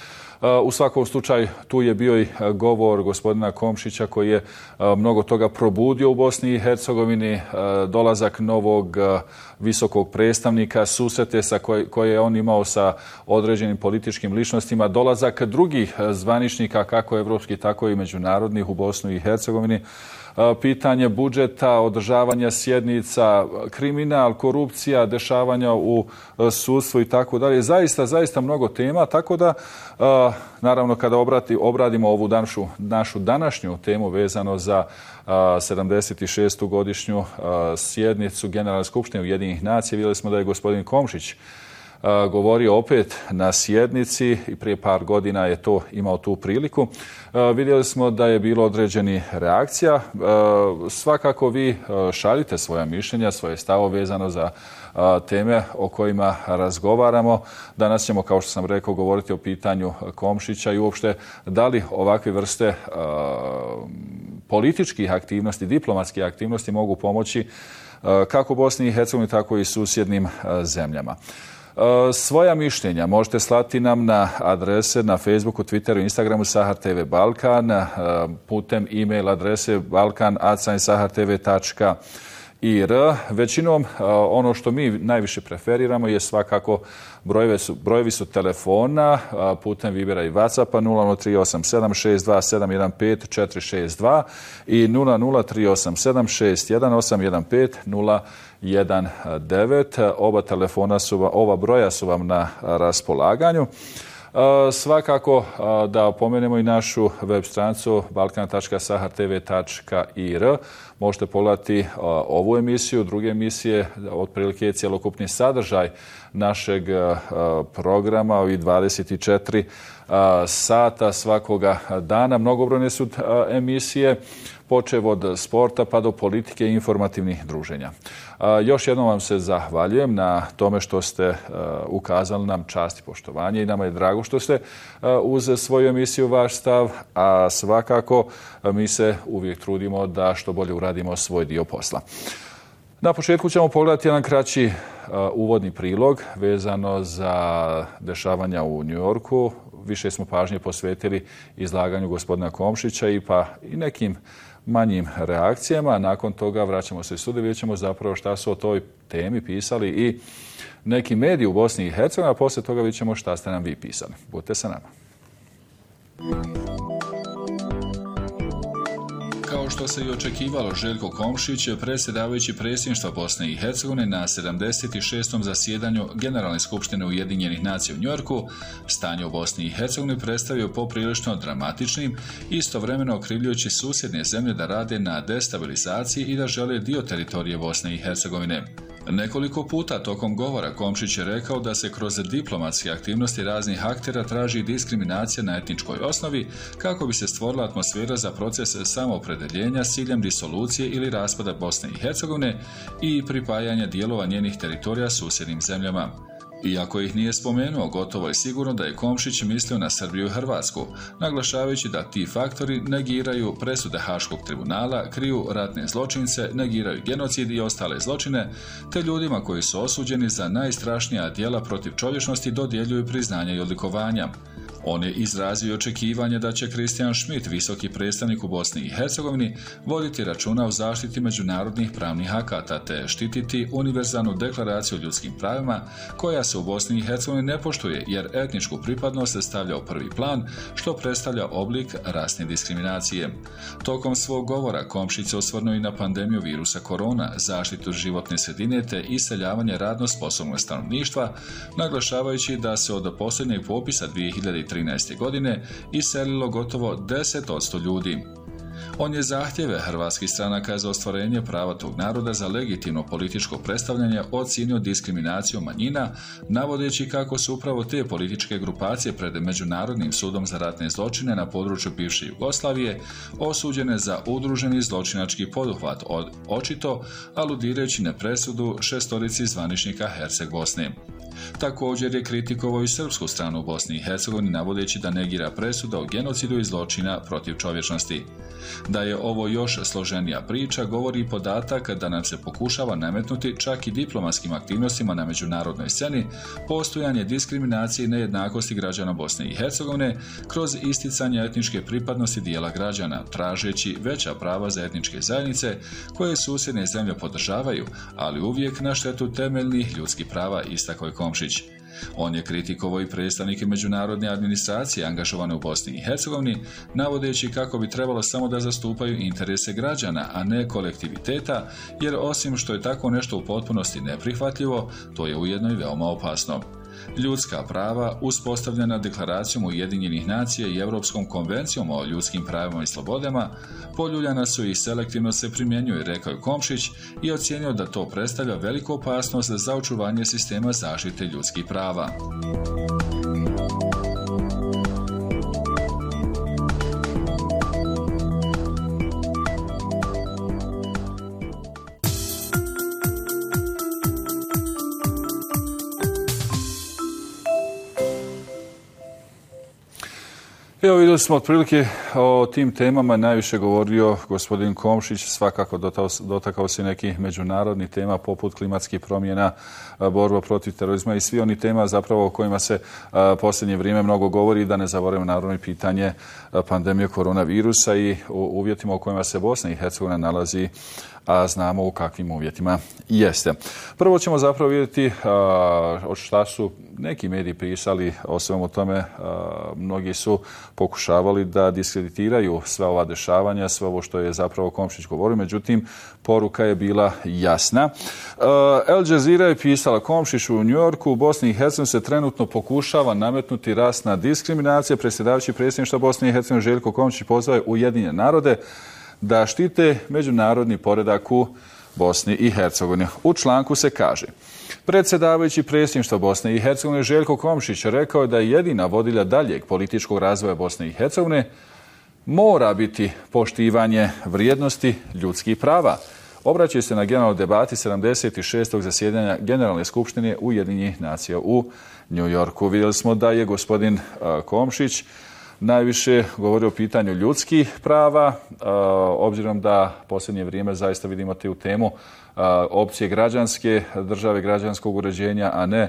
U svakom slučaju tu je bio i govor gospodina Komšića koji je mnogo toga probudio u Bosni i Hercegovini, dolazak novog visokog predstavnika, susrete sa koje, koje je on imao sa određenim političkim ličnostima, dolazak drugih zvaničnika kako evropskih tako i međunarodnih u Bosnu i Hercegovini, pitanje budžeta, održavanja sjednica, kriminal, korupcija, dešavanja u sudstvu i tako dalje. Zaista, zaista mnogo tema, tako da naravno kada obrati, obradimo ovu našu, našu današnju temu vezano za sedamdeset šestu godišnju sjednicu Generalne skupštine Ujedinjenih nacija, vidjeli smo da je gospodin Komšić govorio opet na sjednici i prije par godina je to imao tu priliku. Vidjeli smo da je bilo određeni reakcija. Svakako vi šaljite svoja mišljenja, svoje stavo vezano za teme o kojima razgovaramo. Danas ćemo, kao što sam rekao, govoriti o pitanju Komšića i uopšte da li ovakve vrste političkih aktivnosti, diplomatskih aktivnosti mogu pomoći kako Bosni i Hercegovini, tako i susjednim zemljama. Svoja mišljenja možete slati nam na adrese na Facebooku, Twitteru, Instagramu Sahar te ve Balkan, putem e-mail adrese balkan at sahar te ve tačka i r. Većinom ono što mi najviše preferiramo je svakako brojevi su, brojevi su telefona putem Vibera i Whatsappa nula nula tri osam sedam šest dva sedam jedan pet četiri šest dva i nula nula tri osam sedam šest jedan osam jedan pet nula jedan devet. Oba telefona su, ova broja su vam na raspolaganju. Svakako da pomenemo i našu web stranicu balkan tačka sahar te ve tačka i r. Možete pogledati ovu emisiju, druge emisije, otprilike je cjelokupni sadržaj našeg programa, ovih dvadeset četiri sata svakoga dana. Mnogobrojne su emisije, počev od sporta pa do politike i informativnih druženja. Još jednom vam se zahvaljujem na tome što ste ukazali nam čast i poštovanje i nama je drago što ste uz svoju emisiju vaš stav, a svakako mi se uvijek trudimo da što bolje uradimo svoj dio posla. Na početku ćemo pogledati jedan kraći uvodni prilog vezano za dešavanja u New Yorku. Više smo pažnje posvetili izlaganju gospodina Komšića i pa i nekim manjim reakcijama. Nakon toga vraćamo se u studiju, vidjet ćemo zapravo šta su o toj temi pisali i neki mediji u Bosni i Hercegovini, a poslije toga vidjet ćemo šta ste nam vi pisali. Budite sa nama. Kao što se i očekivalo, Željko Komšić, predsjedavajući predsjedništva Bosne i Hercegovine na sedamdeset šestom zasjedanju Generalne skupštine Ujedinjenih nacija u Njujorku, stanje u Bosni i Hercegovini predstavio poprilično dramatičnim, istovremeno okrivljujući susjedne zemlje da rade na destabilizaciji i da žele dio teritorije Bosne i Hercegovine. Nekoliko puta tokom govora Komšić je rekao da se kroz diplomatske aktivnosti raznih aktera traži diskriminacija na etničkoj osnovi kako bi se stvorila atmosfera za proces samoopredeljenja s ciljem disolucije ili raspada Bosne i Hercegovine i pripajanja dijelova njenih teritorija susjednim zemljama. Iako ih nije spomenuo, gotovo je sigurno da je Komšić mislio na Srbiju i Hrvatsku, naglašavajući da ti faktori negiraju presude Haškog tribunala, kriju ratne zločince, negiraju genocid i ostale zločine, te ljudima koji su osuđeni za najstrašnija djela protiv čovječnosti dodjeljuju priznanja i odlikovanja. On je izrazio očekivanje da će Christian Schmidt, visoki predstavnik u Bosni i Hercegovini, voditi računa o zaštiti međunarodnih pravnih akata te štititi univerzalnu deklaraciju o ljudskim pravima koja se u Bosni i Hercegovini ne poštuje jer etničku pripadnost se stavlja u prvi plan, što predstavlja oblik rasne diskriminacije. Tokom svog govora Komšić se osvrnuo i na pandemiju virusa korona, zaštitu životne sredine te iseljavanje radno sposobnog stanovništva, naglašavajući da se od posljednjeg popisa dvije hiljade trinaeste. godine iselilo gotovo deset posto ljudi. On je zahtjeve hrvatskih stranaka za ostvarenje prava tog naroda za legitimno političko predstavljanje ocijenio diskriminacijom manjina, navodeći kako su upravo te političke grupacije pred Međunarodnim sudom za ratne zločine na području bivše Jugoslavije osuđene za udruženi zločinački poduhvat, očito aludirajući na presudu šestorici zvaničnika Herceg Bosne. Također je kritikovao i srpsku stranu u Bosni i Hercegovini, navodeći da negira presuda o genocidu i zločina protiv čovječnosti. Da je ovo još složenija priča govori i podatak da nam se pokušava nametnuti čak i diplomatskim aktivnostima na međunarodnoj sceni postojanje diskriminacije i nejednakosti građana Bosne i Hercegovine kroz isticanje etničke pripadnosti dijela građana, tražeći veća prava za etničke zajednice koje susjedne zemlje podržavaju, ali uvijek na štetu temeljnih ljudskih prava, istakao je Komšić. On je kritikovao i predstavnike međunarodne administracije angažovane u Bosni i Hercegovini, navodeći kako bi trebalo samo da zastupaju interese građana, a ne kolektiviteta, jer osim što je tako nešto u potpunosti neprihvatljivo, to je ujedno i veoma opasno. Ljudska prava, uspostavljena deklaracijom Ujedinjenih nacija i Europskom konvencijom o ljudskim pravima i slobodama, poljuljana su i selektivno se primjenjuju, rekao je Komšić i ocijenio da to predstavlja veliku opasnost za očuvanje sistema zaštite ljudskih prava. Evo, vidjeli smo otprilike o tim temama najviše govorio gospodin Komšić, svakako dotakao se nekih međunarodnih tema poput klimatskih promjena, borba protiv terorizma i svi oni tema zapravo o kojima se posljednje vrijeme mnogo govori, da ne zaboravimo naravno i pitanje pandemije koronavirusa i u uvjetima u kojima se Bosna i Hercegovina nalazi, a znamo u kakvim uvjetima jeste. Prvo ćemo zapravo vidjeti od šta su neki mediji pisali o svemu tome. Mnogi su pokušavali da diskreditiraju sve ova dešavanja, sve ovo što je zapravo Komšić govorio, međutim, poruka je bila jasna. Al Jazeera je pisala: Komšić u Njujorku, u Bosni i Hercegovini se trenutno pokušava nametnuti rasna diskriminacija. Predsjedavajući predsjedništva Bosne i Hercegovine Željko Komšić pozvao je Ujedinjene narode da štite međunarodni poredak u Bosni i Hercegovini. U članku se kaže: predsjedavajući predsjedništva Bosne i Hercegovine Željko Komšić rekao je da je jedina vodilja daljeg političkog razvoja Bosne i Hercegovine mora biti poštivanje vrijednosti ljudskih prava. Obraćaju se na generalnoj debati sedamdeset šestog zasjedanja Generalne skupštine Ujedinjenih nacija u New Yorku. Vidjeli smo da je gospodin Komšić najviše govori o pitanju ljudskih prava, obzirom da posljednje vrijeme zaista vidimo tu temu opcije građanske države, građanskog uređenja, a ne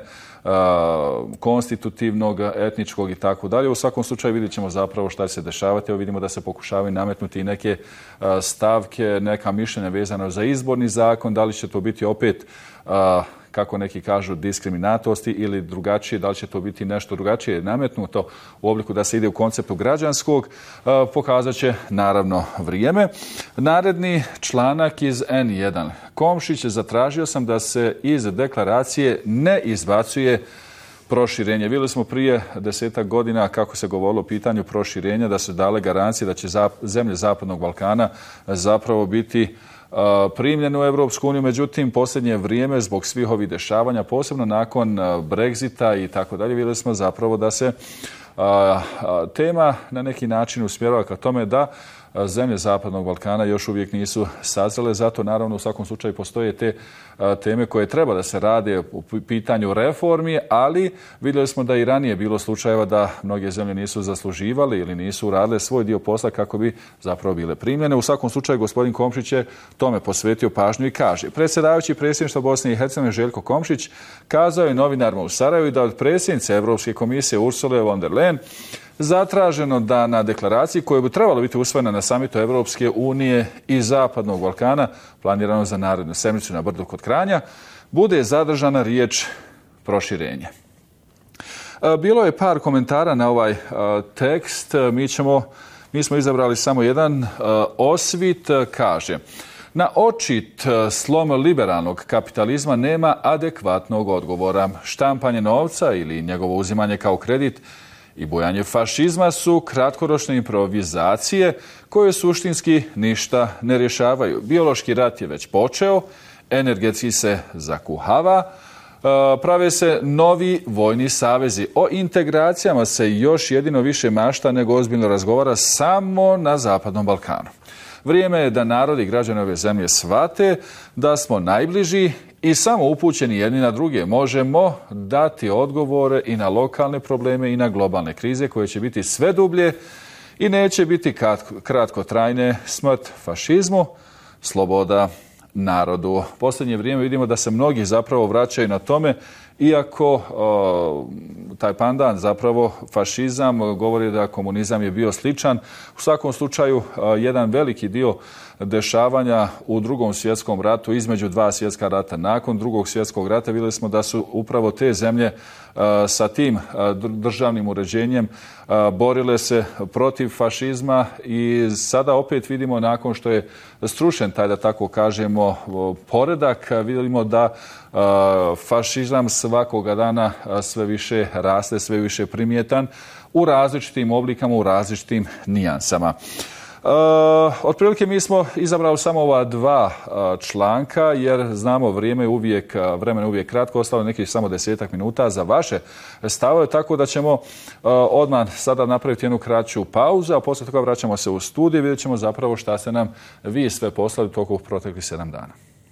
konstitutivnog, etničkog i tako dalje. U svakom slučaju vidjet ćemo zapravo šta će se dešavati. Evo vidimo da se pokušavaju nametnuti i neke stavke, neka mišljenja vezano za izborni zakon, da li će to biti opet, kako neki kažu, diskriminatosti ili drugačije, da li će to biti nešto drugačije nametnuto u obliku da se ide u konceptu građanskog, pokazat će naravno vrijeme. Naredni članak iz en jedan. Komšić: zatražio sam da se iz deklaracije ne izbacuje proširenje. Vidjeli smo prije desetak godina kako se govorilo o pitanju proširenja, da su dale garancije da će zemlje Zapadnog Balkana zapravo biti primljen u Europsku uniju, međutim, posljednje vrijeme zbog svih ovih dešavanja, posebno nakon Brexita i tako dalje, vidjeli smo zapravo da se tema na neki način usmjerava ka tome da zemlje Zapadnog Balkana još uvijek nisu sazrele. Zato naravno u svakom slučaju postoje te teme koje treba da se rade u pitanju reformi, ali vidjeli smo da i ranije bilo slučajeva da mnoge zemlje nisu zasluživali ili nisu uradile svoj dio posla kako bi zapravo bile primljene. U svakom slučaju gospodin Komšić je tome posvetio pažnju i kaže: predsjedavajući predsjedništva Bosne i Hercegovine Željko Komšić kazao je novinarima u Sarajevu da od predsjednice Europske komisije Ursule von der Leyen zatraženo da na deklaraciji koja bi trebala biti usvojena na samitu Europske unije i Zapadnog Balkana, planirano za narednu sedmicu na Brdu kod Kranja, bude zadržana riječ proširenje. Bilo je par komentara na ovaj tekst. Mi ćemo, mi smo izabrali samo jedan. Osvit kaže: na očit slom liberalnog kapitalizma nema adekvatnog odgovora. Štampanje novca ili njegovo uzimanje kao kredit i bojanje fašizma su kratkoročne improvizacije koje suštinski ništa ne rješavaju. Biološki rat je već počeo, energetski se zakuhava, prave se novi vojni savezi. O integracijama se još jedino više mašta nego ozbiljno razgovara samo na Zapadnom Balkanu. Vrijeme je da narodi i građani ove zemlje shvate da smo najbliži i samo upućeni jedni na druge možemo dati odgovore i na lokalne probleme i na globalne krize koje će biti sve dublje i neće biti kratkotrajne. Smrt fašizmu, sloboda narodu. U posljednje vrijeme vidimo da se mnogi zapravo vraćaju na tome, iako o, taj pandan, zapravo fašizam, govori da komunizam je bio sličan. U svakom slučaju, o, jedan veliki dio dešavanja u drugom svjetskom ratu, između dva svjetska rata, nakon drugog svjetskog rata, vidjeli smo da su upravo te zemlje a, sa tim a, državnim uređenjem a, borile se protiv fašizma i sada opet vidimo, nakon što je strušen taj, da tako kažemo, poredak, vidimo da a, fašizam svakoga dana sve više raste, sve više primjetan u različitim oblikama, u različitim nijansama. Uh, otprilike mi smo izabrali samo ova dva uh, članka, jer znamo vrijeme uvijek, uh, vremena uvijek kratko, ostalo nekih samo desetak minuta za vaše stavove, tako da ćemo uh, odmah sada napraviti jednu kraću pauzu, a poslije toga vraćamo se u studiju i vidjet ćemo zapravo šta ste nam vi sve poslali tokom proteklih sedam dana.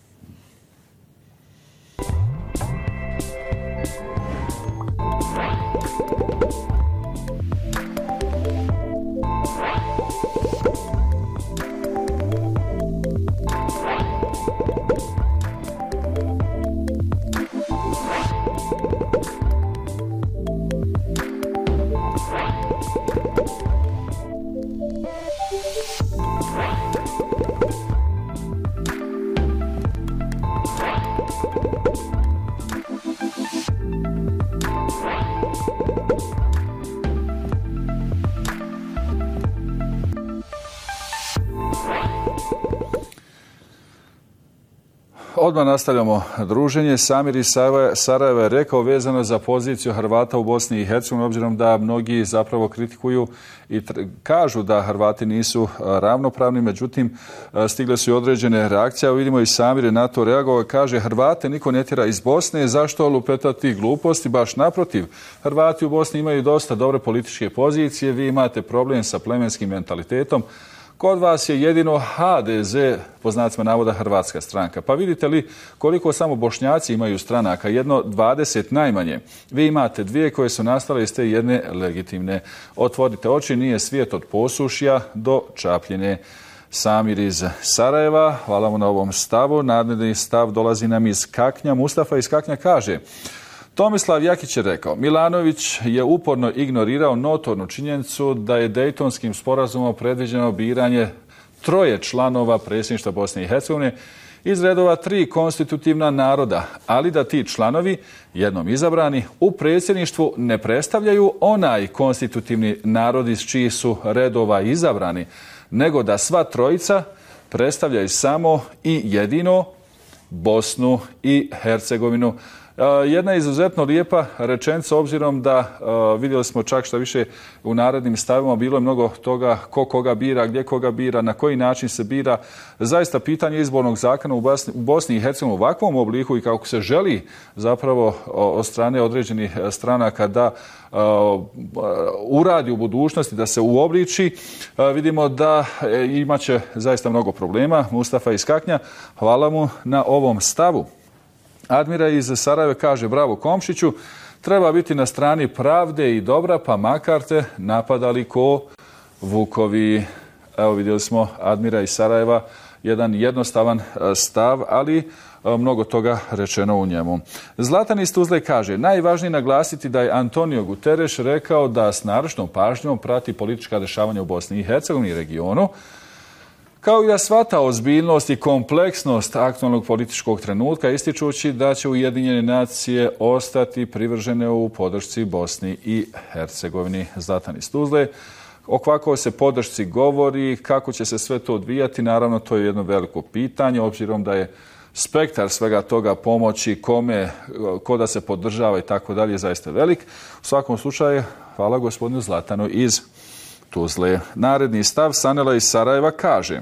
Odmah nastavljamo druženje. Samir iz Sarajeva je rekao vezano za poziciju Hrvata u Bosni i Hercegovini, obzirom da mnogi zapravo kritikuju i kažu da Hrvati nisu ravnopravni, međutim stigle su i određene reakcije. Vidimo i Samir je na to reagovao, kaže: Hrvate niko ne tjera iz Bosne, zašto lupetati gluposti? Baš naprotiv, Hrvati u Bosni imaju dosta dobre političke pozicije, vi imate problem sa plemenskim mentalitetom. Kod vas je jedino ha de ze, po znacima navoda, hrvatska stranka. Pa vidite li koliko samo Bošnjaci imaju stranaka? Jedno dvadeset najmanje. Vi imate dvije koje su nastale iz te jedne legitimne. Otvorite oči, nije svijet od posušja do Čapljine. Samir iz Sarajeva, hvala mu na ovom stavu. Naredni stav dolazi nam iz Kaknja. Mustafa iz Kaknja kaže: Tomislav Jakić je rekao: Milanović je uporno ignorirao notornu činjenicu da je Dejtonskim sporazumom predviđeno biranje troje članova predsjedništva Bosne i Hercegovine iz redova tri konstitutivna naroda, ali da ti članovi, jednom izabrani, u predsjedništvu ne predstavljaju onaj konstitutivni narod iz čijih su redova izabrani, nego da sva trojica predstavljaju samo i jedino Bosnu i Hercegovinu. Jedna izuzetno lijepa rečenica, obzirom da uh, vidjeli smo čak šta više u narednim stavima, bilo je mnogo toga ko koga bira, gdje koga bira, na koji način se bira. Zaista pitanje izbornog zakona u Bosni, u Bosni i Hercegovini u ovakvom obliku i kako se želi zapravo od strane određenih stranaka da uh, uradi u budućnosti, da se uobliči, uh, vidimo da e, imaće zaista mnogo problema. Mustafa iz Kaknja, hvala mu na ovom stavu. Admira iz Sarajeva kaže: bravo Komšiću, treba biti na strani pravde i dobra, pa makar te napadali ko vukovi. Evo, vidjeli smo Admira iz Sarajeva, jedan jednostavan stav, ali mnogo toga rečeno u njemu. Zlatan iz Tuzle kaže: najvažnije naglasiti da je Antonio Guterres rekao da s naročnom pažnjom prati politička dešavanja u Bosni i Hercegovini i regionu, kao i da shvata ozbiljnost i kompleksnost aktualnog političkog trenutka, ističući da će Ujedinjene nacije ostati privržene u podršci Bosni i Hercegovini. Zlatan iz Tuzle. O kakvoj se podršci govori, kako će se sve to odvijati, naravno to je jedno veliko pitanje, obzirom da je spektar svega toga pomoći, kome, ko da se podržava i tako dalje, zaista velik. U svakom slučaju, hvala gospodinu Zlatanu iz Tuzle. Naredni stav Sanela iz Sarajeva kaže: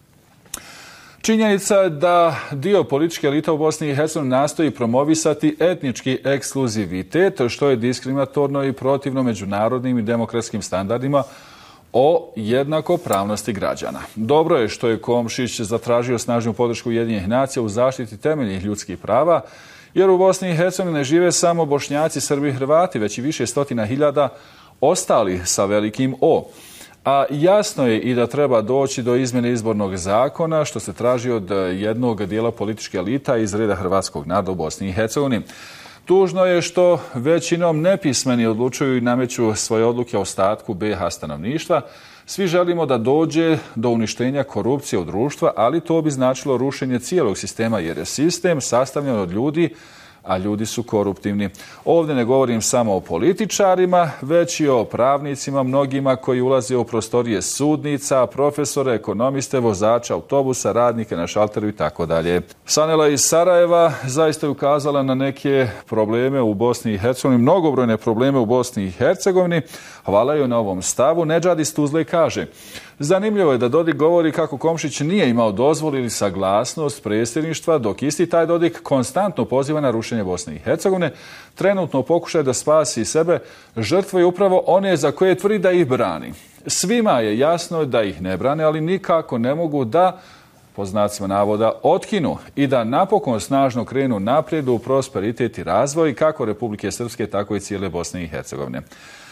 činjenica je da dio političke elite u Bosni i Hercegovini nastoji promovisati etnički ekskluzivitet, što je diskriminatorno i protivno međunarodnim i demokratskim standardima o jednakopravnosti građana. Dobro je što je Komšić zatražio snažnu podršku Ujedinjenih nacija u zaštiti temeljnih ljudskih prava, jer u Bosni i Hercegovini ne žive samo Bošnjaci, Srbi i Hrvati, već i više stotina hiljada ostali sa velikim O. A jasno je i da treba doći do izmjene izbornog zakona, što se traži od jednog dijela političke elita iz reda hrvatskog naroda u Bosni i Hercegovini. Tužno je što većinom nepismeni odlučuju i nameću svoje odluke o ostatku B iH stanovništva. Svi želimo da dođe do uništenja korupcije u društva, ali to bi značilo rušenje cijelog sistema, jer je sistem sastavljen od ljudi, a ljudi su koruptivni. Ovdje ne govorim samo o političarima, već i o pravnicima, mnogima koji ulaze u prostorije sudnica, profesore, ekonomiste, vozača autobusa, radnike na šalteru i tako dalje. Sanela iz Sarajeva zaista je ukazala na neke probleme u Bosni i Hercegovini, mnogobrojne probleme u Bosni i Hercegovini. Hvala joj na ovom stavu. Nedžad iz Tuzle kaže: zanimljivo je da Dodik govori kako Komšić nije imao dozvolu ili saglasnost predsjedništva, dok isti taj Dodik konstantno poziva na rušenje Bosne i Hercegovine. Trenutno pokušaj da spasi sebe žrtvuje upravo one za koje tvrdi da ih brani. Svima je jasno da ih ne brane, ali nikako ne mogu da, po znacima navoda, otkinu i da napokon snažno krenu naprijed u prosperitet i razvoj kako Republike Srpske, tako i cijele Bosne i Hercegovine.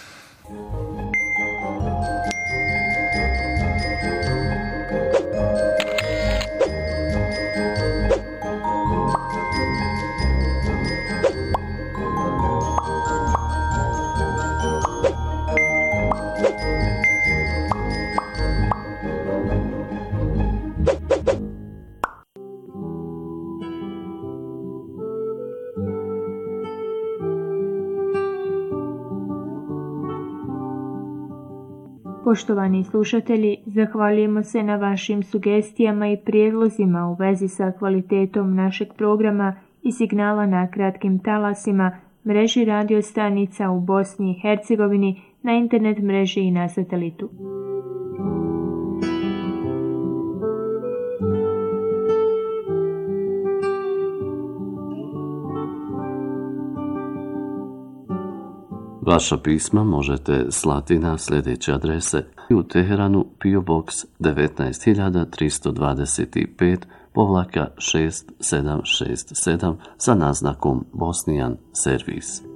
Poštovani slušatelji, zahvaljujemo se na vašim sugestijama i prijedlozima u vezi sa kvalitetom našeg programa i signala na kratkim talasima, mreži radio stanica u Bosni i Hercegovini, na internet mreži i na satelitu. Vaša pisma možete slati na sljedeće adrese: u Teheranu P O Box devetnaest hiljada tristo dvadeset pet povlaka šest sedam šest sedam sa naznakom Bosnian Servis.